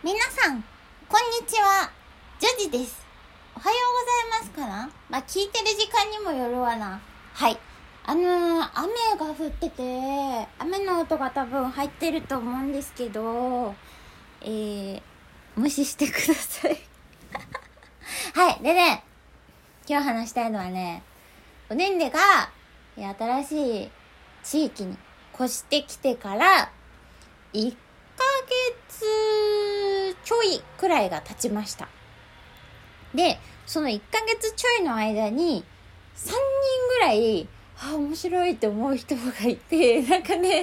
皆さん、こんにちは。ジョジです。おはようございますかな？聞いてる時間にもよるわな。はい。雨が降ってて、雨の音が多分入ってると思うんですけど、無視してください。はい。でね、今日話したいのはね、おねんねが新しい地域に越してきてから1ヶ月ちょいくらいが経ちました。で、その1ヶ月ちょいの間に3人ぐらい面白いって思う人がいて、なんかね、多分県民性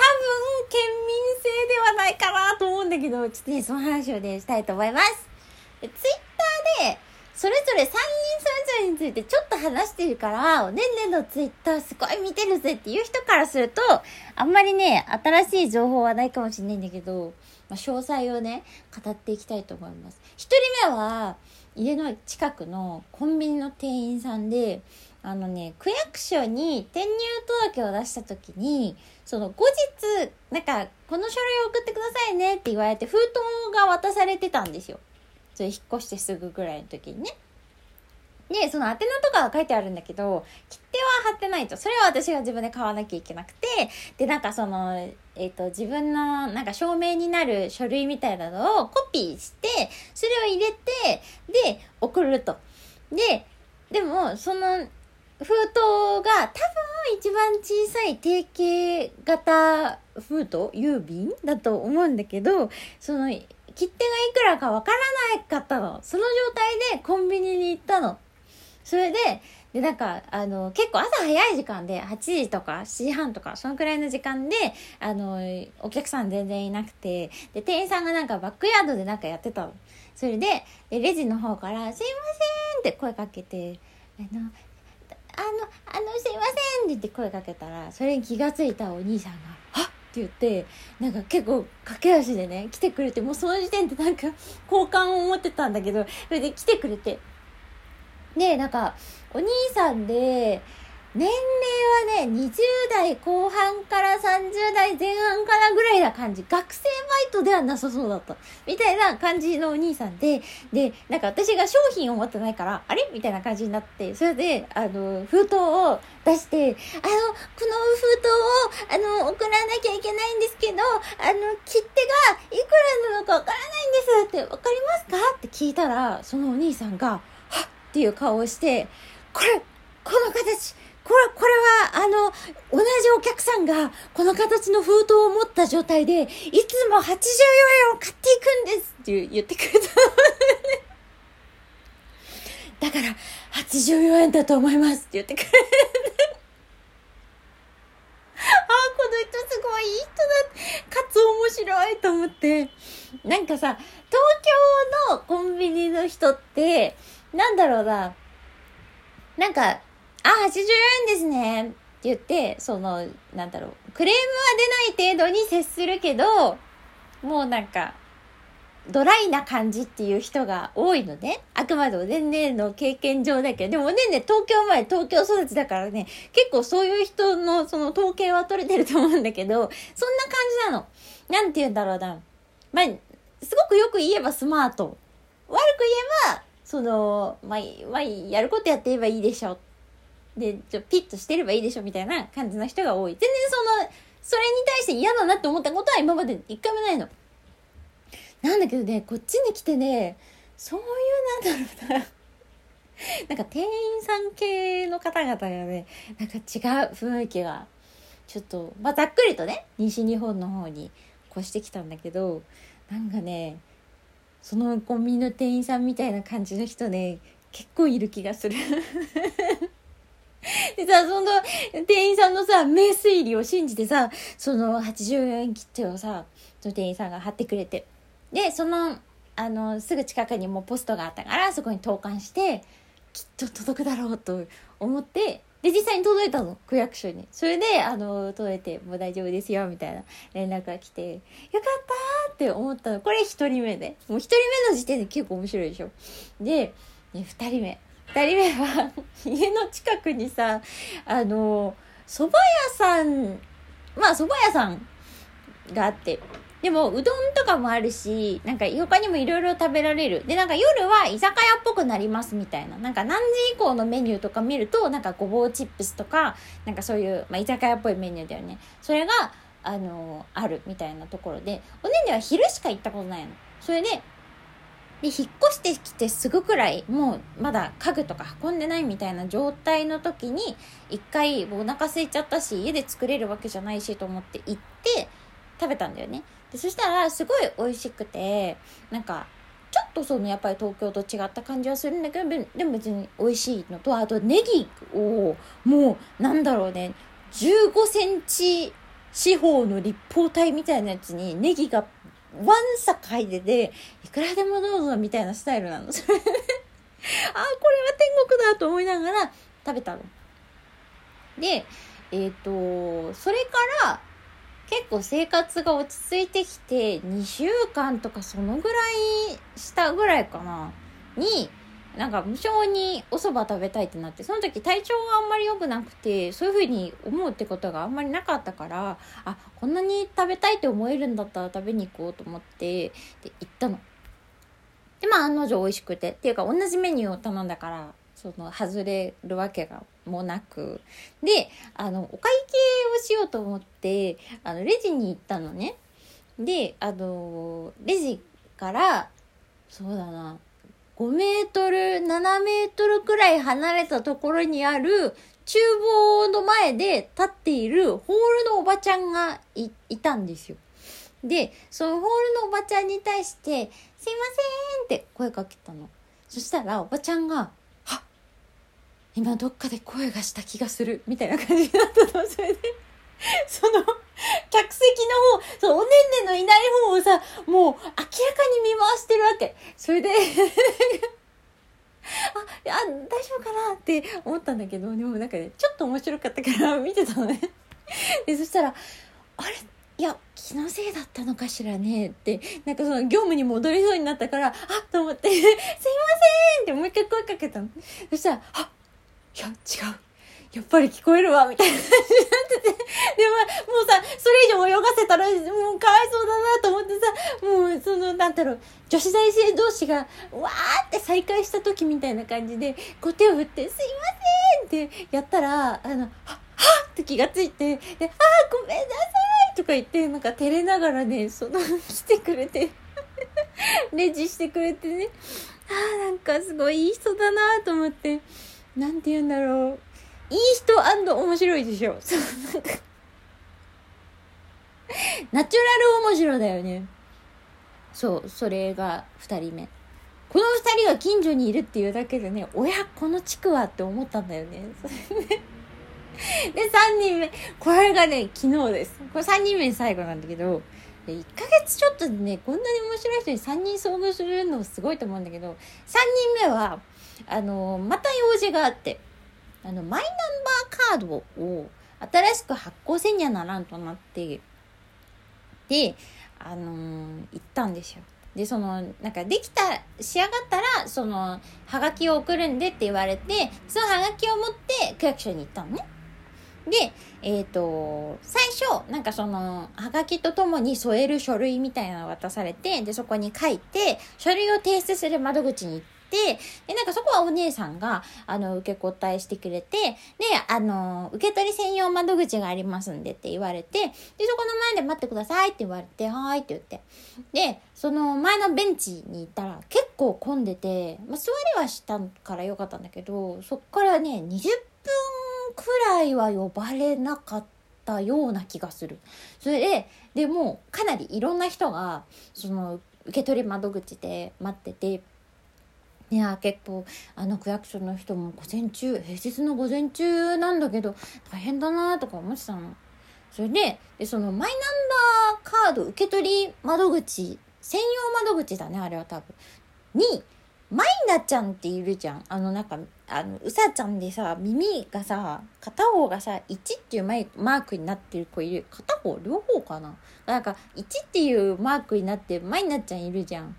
ではないかなと思うんだけど、ちょっとね、その話をね、したいと思います。で、ツイッターでそれぞれ3人それぞれについてちょっと話してるから、おねんねのツイッターすごい見てるぜっていう人からすると、あんまりね、新しい情報はないかもしれないんだけど、詳細をね、語っていきたいと思います。1人目は、家の近くのコンビニの店員さんで、区役所に転入届を出した時に、その後日、この書類を送ってくださいねって言われて、封筒が渡されてたんですよ。それ引っ越してすぐぐらいの時にね。で、その宛名とかは書いてあるんだけど、切手は貼ってないと。それは私が自分で買わなきゃいけなくて、で、自分の証明になる書類みたいなのをコピーして、それを入れて、で、送ると。でも、その封筒が多分一番小さい定型型封筒郵便だと思うんだけど、その切手がいくらかわからなかったの。その状態でコンビニに行ったの。それで結構朝早い時間で、8時とか7時半とか、そのくらいの時間で、お客さん全然いなくて、で、店員さんがバックヤードでやってたの。それで、レジの方から、すいませんって声かけて、すいませんって言って声かけたら、それに気がついたお兄さんが、はっって言って、結構駆け足でね、来てくれて、もうその時点で好感を持ってたんだけど、それで来てくれて、で、お兄さんで、年齢はね、20代後半から30代前半からぐらいな感じ。学生バイトではなさそうだった。みたいな感じのお兄さんで、私が商品を持ってないから、あれみたいな感じになって、それで、封筒を出して、この封筒を、送らなきゃいけないんですけど、切手がいくらなのかわからないんですって、わかりますかって聞いたら、そのお兄さんが、はっっていう顔をして、この形、これは、同じお客さんが、この形の封筒を持った状態で、いつも84円を買っていくんですって言ってくれた。だから、84円だと思いますって言ってくれた。この人すごいいい人だ。かつ面白いと思って。東京のコンビニの人って、80円ですねって言って、クレームは出ない程度に接するけど、もうドライな感じっていう人が多いのね。あくまでおねんねの経験上だけど、でもおねんね東京育ちだからね、結構そういう人のその統計は取れてると思うんだけど、そんな感じなの。なんて言うんだろうな。すごくよく言えばスマート。悪く言えば、やることやってればいいでしょ。で、ピッとしてればいいでしょみたいな感じの人が多い。全然それに対して嫌だなって思ったことは今まで一回もないの。なんだけどね、こっちに来てね、そういう店員さん系の方々がね、違う雰囲気が、ちょっと、ざっくりとね、西日本の方に越してきたんだけど、そのコンビニの店員さんみたいな感じの人ね、結構いる気がする。でさ、その店員さんのさ、名推理を信じてさ、その80円切手をさ、その店員さんが貼ってくれて。で、すぐ近くにもうポストがあったから、そこに投函して、きっと届くだろうと思って、で、実際に届いたの、区役所に。それで、届いて、もう大丈夫ですよ、みたいな連絡が来て、よかったーって思ったの。これ一人目で。もう一人目の時点で結構面白いでしょ。で、二人目は家の近くにさ、蕎麦屋さんがあって、 でもうどんとかもあるし、なんか他にもいろいろ食べられる。でなんか夜は居酒屋っぽくなりますみたいな、なんか何時以降のメニューとか見るとなんかごぼうチップスとかなんかそういう、居酒屋っぽいメニューだよね。それがあるみたいなところで、おねんねは昼しか行ったことないの。それで引っ越してきてすぐくらい、もうまだ家具とか運んでないみたいな状態の時に一回お腹空いちゃったし、家で作れるわけじゃないしと思って行って食べたんだよね。でそしたらすごい美味しくて、なんかちょっとやっぱり東京と違った感じはするんだけど、でも別に美味しいのと、あとネギをもうなんだろうね、15センチ四方の立方体みたいなやつにネギがワンサか入ってて、いくらでもどうぞみたいなスタイルなの。それでこれは天国だと思いながら食べたの。でそれから結構生活が落ち着いてきて2週間とかそのぐらいしたぐらいかなに、なんか無性にお蕎麦食べたいってなって、その時体調があんまり良くなくて、そういう風に思うってことがあんまりなかったから、こんなに食べたいって思えるんだったら食べに行こうと思ってで行ったの。で案の定美味しくて、っていうか同じメニューを頼んだから外れるわけがもなく、でお会計をしようと思ってレジに行ったのね。でレジからそうだな5メートル7メートルくらい離れたところにある厨房の前で立っているホールのおばちゃんが いたんですよ。でそのホールのおばちゃんに対してすいませんって声かけたの。そしたらおばちゃんが今どっかで声がした気がするみたいな感じになったの。それで客席の方、おねんねのいない方をさ、もう明らかに見回してるわけ。それで大丈夫かなって思ったんだけど、でもなんかねちょっと面白かったから見てたのね。でそしたらいや気のせいだったのかしらねって、なんか業務に戻りそうになったからと思ってすいませんってもう一回声かけたの。そしたらいや違う、やっぱり聞こえるわみたいな感じになってて、でもうさそれ以上泳がせたらもうかわいそうだなと思ってさ、もうなんだろう、女子大生同士がわーって再会した時みたいな感じで手を振ってすいませんってやったらはっって気がついて、でごめんなさいとか言ってなんか照れながらね来てくれてレジしてくれてね、なんかすごいいい人だなと思って、なんて言うんだろう、いい人&面白いでしょ。なんかナチュラル面白だよね。それが2人目。この2人が近所にいるっていうだけでね、この地区はって思ったんだよね。で3人目、これがね昨日です。これ3人目最後なんだけど、1ヶ月ちょっとでねこんなに面白い人に3人遭遇するのすごいと思うんだけど、3人目はまた用事があって、マイナンバーカードを新しく発行せにゃならんとなって、で行ったんですよ。でなんか仕上がったらはがきを送るんでって言われて、そのはがきを持って区役所に行ったのね。で最初なんかはがきとともに添える書類みたいなのを渡されて、でそこに書いて書類を提出する窓口に行って、でなんかそこはお姉さんが受け答えしてくれて、で受け取り専用窓口がありますんでって言われて、でそこの前で待ってくださいって言われて、はーいって言って、でその前のベンチに行ったら結構混んでて、座りはしたからよかったんだけど、そっからね20分くらいは呼ばれなかったような気がする。それでもうかなりいろんな人が受け取り窓口で待ってて、いや結構区役所の人も平日の午前中なんだけど大変だなとか思ってたの。それでマイナンバーカード受け取り窓口、専用窓口だねあれは多分にマイナちゃんっているじゃん。なんかうさちゃんでさ、耳がさ片方がさ1っていうマークになってる子いる。片方両方かな、なんか1っていうマークになってマイナちゃんいるじゃん。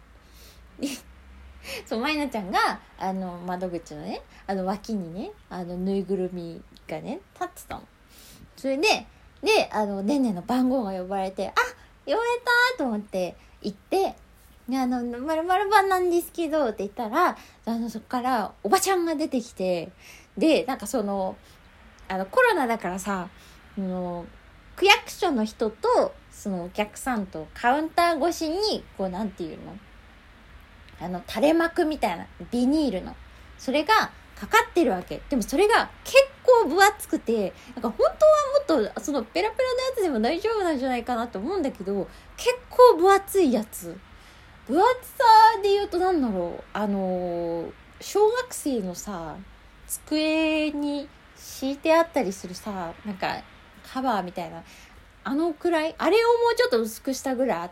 マイナちゃんが窓口のね脇にねぬいぐるみがね立ってたの。それでねんねの番号が呼ばれて、 言われたと思って行って、で〇〇番なんですけどって言ったら、そっからおばちゃんが出てきて、でなんかコロナだからさ、区役所の人とそのお客さんとカウンター越しにこうなんていうの、垂れ幕みたいなビニールのそれがかかってるわけ。でもそれが結構分厚くて、なんか本当はもっとそのペラペラのやつでも大丈夫なんじゃないかなと思うんだけど、結構分厚いやつ。分厚さで言うとなんだろう、小学生のさ机に敷いてあったりするさ、なんかカバーみたいなくらい、あれをもうちょっと薄くしたぐらいあって、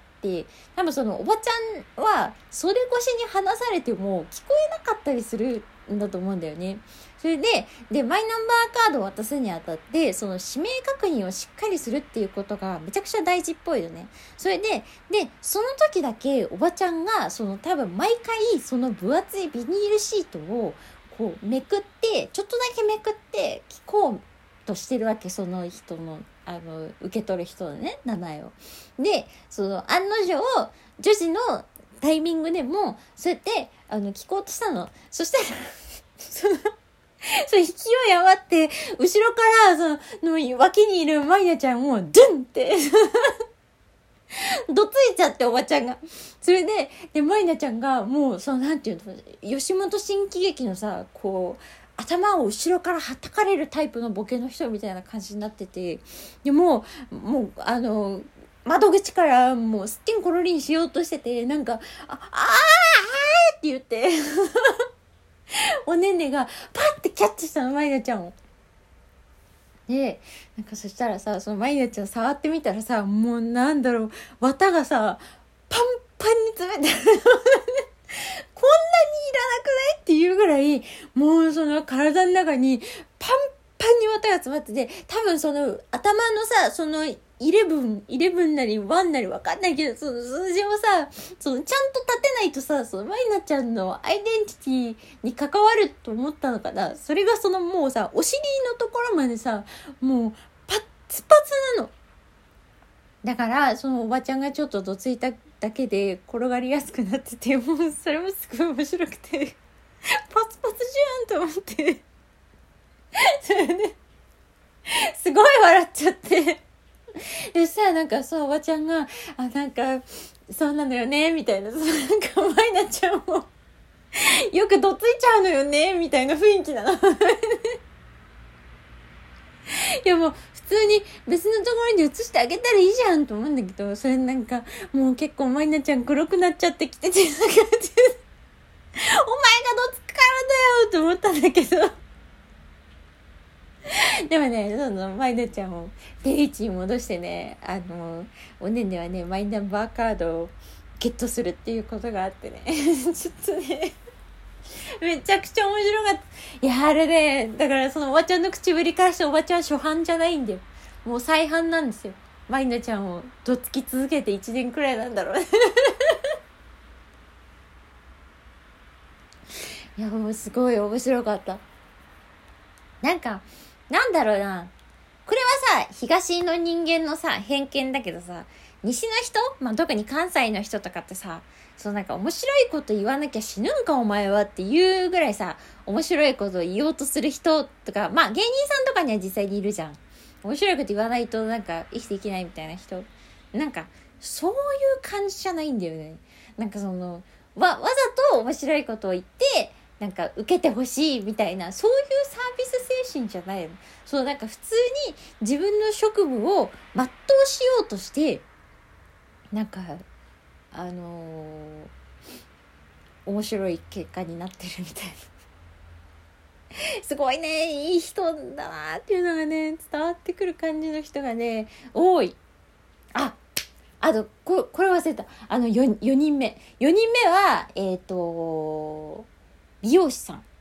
多分そのおばちゃんはそれ越しに話されても聞こえなかったりするんだと思うんだよね。それでマイナンバーカードを渡すにあたって、その氏名確認をしっかりするっていうことがめちゃくちゃ大事っぽいよね。それでその時だけおばちゃんが多分毎回その分厚いビニールシートをこうめくって、ちょっとだけめくって聞こうとしてるわけ、その人の受け取る人のね名前を。で案の定女児のタイミングでもそうやって聞こうとしたの。そしたら勢い余って後ろからの脇にいるマイナちゃんをドゥンってどついちゃって、おばちゃんが。それでマイナちゃんがもうなんていうの、吉本新喜劇のさこう頭を後ろからはたかれるタイプのボケの人みたいな感じになってて、でもう窓口からもうすっけんころりんしようとしてて、なんかあーって言っておねんねがパッてキャッチしたの、マイナちゃんを。でなんかそしたらさ、そのマイナちゃん触ってみたらさ、もうなんだろう、綿がさパンパンに詰めてこんなにいらなくないっていうぐらい、もうその体の中にパンパンに綿が詰まってて、多分頭のさ11なり1なり分かんないけど、その数字をさちゃんと立てないとさ、マイナちゃんのアイデンティティに関わると思ったのかな。それがもうさお尻のところまでさもうパッツパツなの。だからおばちゃんがちょっとどついただけで転がりやすくなってて、もうそれもすごい面白くてパツパツじゃんと思ってそれですごい笑っちゃって、でさ、なんかおばちゃんがなんかそうなのよねみたいな、なんかマイナちゃんもよくどついちゃうのよねみたいな雰囲気なのいやもう普通に別のところに移してあげたらいいじゃんと思うんだけど、それなんかもう結構マイナちゃん黒くなっちゃってきてて、なんかお前がどつくからだよと思ったんだけどでもね、マイナちゃんを定位置に戻してね、おねんねはねマイナンバーカードをゲットするっていうことがあってねちょっとねめちゃくちゃ面白かった。いやあれね、だからおばちゃんの口ぶりからしておばちゃん初犯じゃないんだよ、もう再犯なんですよ。マイナちゃんをどつき続けて1年くらいなんだろうねいやもうすごい面白かった。なんだろうな、これはさ東の人間のさ偏見だけどさ、西の人、特に関西の人とかってさ、なんか面白いこと言わなきゃ死ぬんかお前はっていうぐらいさ、面白いことを言おうとする人とか、芸人さんとかには実際にいるじゃん。面白いこと言わないとなんか生きていけないみたいな人、なんかそういう感じじゃないんだよね。なんかわざと面白いことを言ってなんか受けてほしいみたいな、そういうサービス精神じゃないの。なんか普通に自分の職務を全うしようとしてなんか面白い結果になってるみたいなすごいね、いい人だなっていうのがね伝わってくる感じの人がね多い。あとこれ忘れた。4人目は理容師さん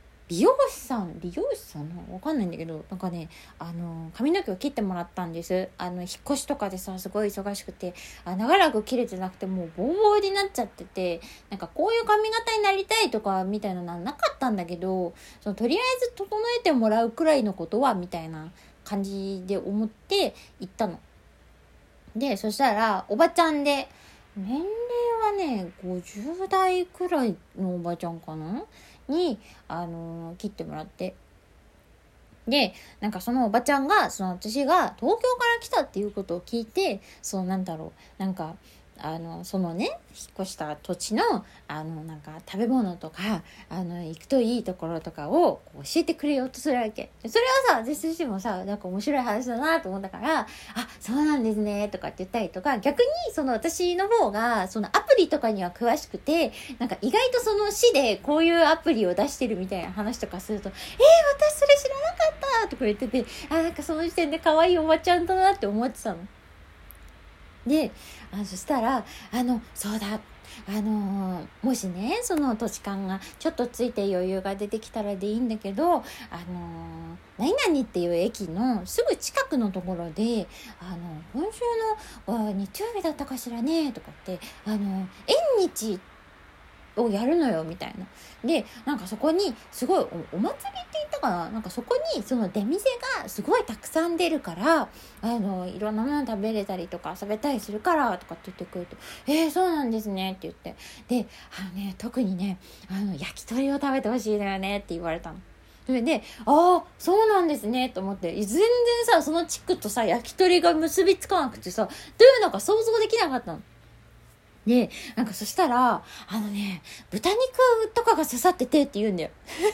わかんないんだけど、なんかね髪の毛を切ってもらったんです。引っ越しとかでさすごい忙しくて長らく切れてなくてもうボーボーになっちゃってて、なんかこういう髪型になりたいとかみたいなのはなかったんだけど、とりあえず整えてもらうくらいのことはみたいな感じで思って行ったの。 で、そしたら、おばちゃんで、年齢はね、50代くらいのおばちゃんかなに、切ってもらって。で、なんかそのおばちゃんが、私が東京から来たっていうことを聞いて、なんだろう、なんか、そのね、引っ越した土地の、なんか食べ物とか、行くといいところとかをこう教えてくれようとするわけ。それはさ、私としてもさ、なんか面白い話だなと思ったから、あ、そうなんですね、とかって言ったりとか、逆に私の方が、アプリとかには詳しくて、なんか意外と市でこういうアプリを出してるみたいな話とかすると、私それ知らなかったとか言ってて、なんかその時点で可愛いおばちゃんだなって思ってたの。で、そしたら、そうだ、もしね、その土地勘がちょっとついて余裕が出てきたらでいいんだけど、何々っていう駅のすぐ近くのところで、今週の日曜日だったかしらね、とかって、縁日をやるのよみたいな。で、なんかそこにすごい お祭りって言ったかな、なんかそこに出店がすごいたくさん出るから、いろんなもの食べれたりとか遊べたりするからとかって言ってくると、そうなんですねって言って、で、特にね、焼き鳥を食べてほしいのよねって言われたの。それで、そうなんですねと思って、全然さ、その地区とさ、焼き鳥が結びつかなくてさ、どういうのか想像できなかったの。で、なんかそしたら、豚肉とかが刺さっててって言うんだよ。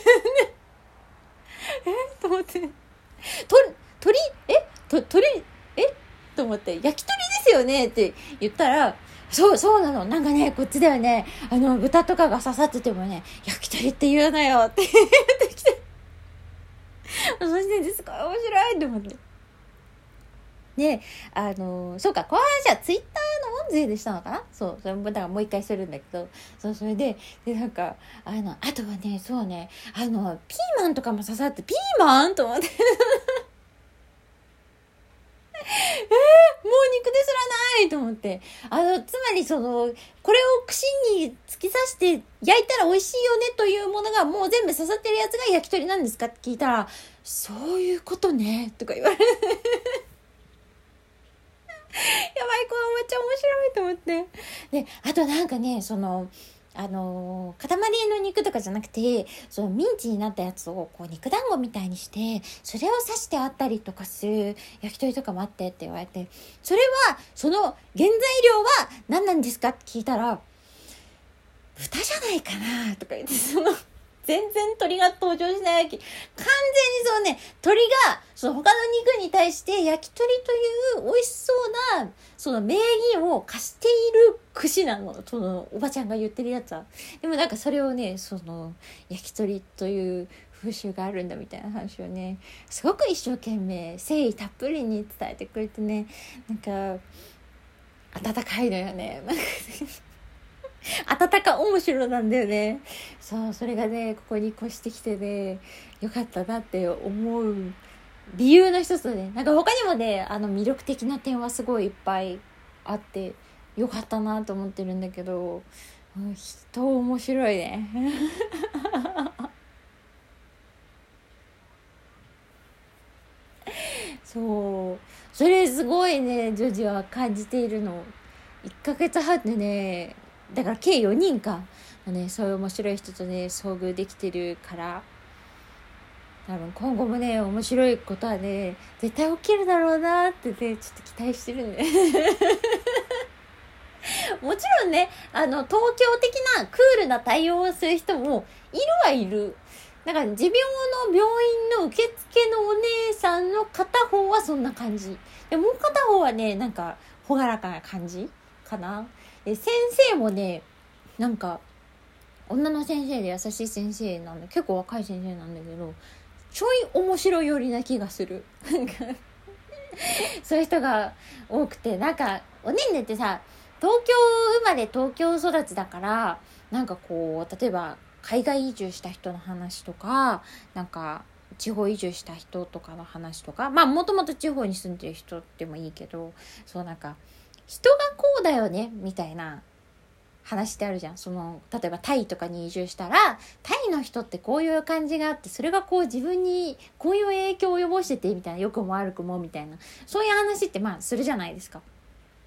と思って。鳥と思って、焼き鳥ですよねって言ったら、そうなの。なんかね、こっちではね、豚とかが刺さっててもね、焼き鳥って言うのよって言ってきて。そしてすごい面白いと思って。で、そうか、この話はツイッターの音声でしたのかな。そう、それもだからもう一回するんだけど、それで、なんか、あとはね、そうね、ピーマンとかも刺さって、ピーマンと思って。もう肉ですらないと思って。つまりこれを串に突き刺して焼いたら美味しいよねというものがもう全部刺さってるやつが焼き鳥なんですかって聞いたら、そういうことね、とか言われて。やばい、このおばちゃん面白いと思って。で、あとなんかね、塊の肉とかじゃなくて、ミンチになったやつをこう肉団子みたいにして、それを刺してあったりとかする焼き鳥とかもあってって言われて、それは、原材料は何なんですかって聞いたら、豚じゃないかなとか言って、全然鳥が登場しないわけ。完全に鳥が、他の肉に対して焼き鳥という美味しそうな、名義を貸している串なの。おばちゃんが言ってるやつは。でもなんかそれをね、焼き鳥という風習があるんだみたいな話をね、すごく一生懸命、誠意たっぷりに伝えてくれてね、なんか、温かいのよね。温か面白なんだよね。そう、それがね、ここに越してきてね、よかったなって思う理由の一つで、なんか他にもね、魅力的な点はすごいいっぱいあって、よかったなと思ってるんだけど、人面白いね。そう。それすごいね、ジョジは感じているの。1ヶ月半でね、だから計4人か。そういう面白い人とね、遭遇できてるから、多分今後もね、面白いことはね、絶対起きるだろうなってね、ちょっと期待してるんで。もちろんね、東京的なクールな対応をする人もいるはいる。だから持病の病院の受付のお姉さんの片方はそんな感じ。で、もう片方はね、なんか、ほがらかな感じかな。で、先生もね、なんか、女の先生で優しい先生なんで、結構若い先生なんだけど、ちょい面白い寄りな気がする。そういう人が多くて、なんか、おねんねってさ、東京生まれ東京育ちだから、なんかこう、例えば、海外移住した人の話とか、なんか、地方移住した人とかの話とか、まあ、もともと地方に住んでる人でもいいけど、そうなんか、人がこうだよね、みたいな話ってあるじゃん。例えばタイとかに移住したら、タイの人ってこういう感じがあって、それがこう自分にこういう影響を及ぼしてて、みたいな、良くも悪くも、みたいな。そういう話ってまあ、するじゃないですか。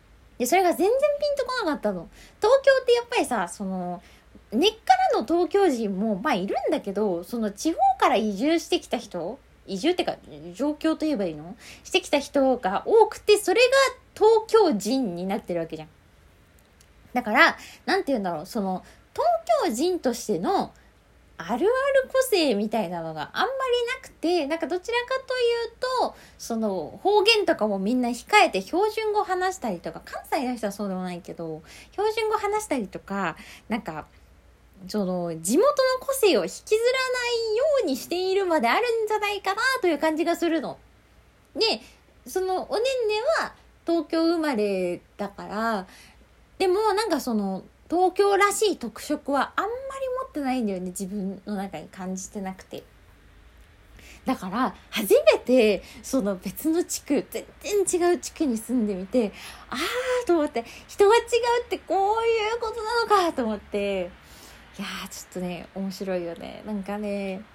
で、それが全然ピンとこなかったの。東京ってやっぱりさ、根っからの東京人もまあいるんだけど、その地方から移住してきた人、移住ってか上京と言えばいいのしてきた人が多くて、それが東京人になってるわけじゃん。だからなんて言うんだろう、東京人としてのあるある個性みたいなのがあんまりなくて、なんかどちらかというと方言とかもみんな控えて標準語話したりとか、関西の人はそうでもないけど標準語話したりとか、なんか地元の個性を引きずらないようにしているまであるんじゃないかなという感じがするの。で、おねんねは東京生まれだから、でもなんか東京らしい特色はあんまり持ってないんだよね、自分の中に感じてなくて。だから初めて別の地区、全然違う地区に住んでみて、あーと思って、人が違うってこういうことなのかと思って、いやーちょっとね面白いよね。なんか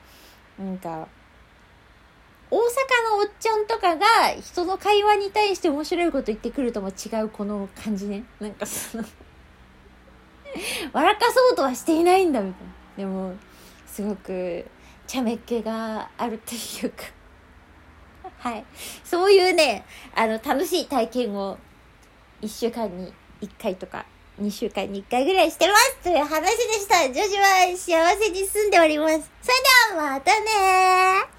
大阪のおっちゃんとかが人の会話に対して面白いこと言ってくるとも違うこの感じね。なんか笑かそうとはしていないんだみたいな。でもすごく茶目っ気があるというかはい、そういうね楽しい体験を1週間に1回とか2週間に1回ぐらいしてますという話でした。女子は幸せに住んでおります。それではまたねー。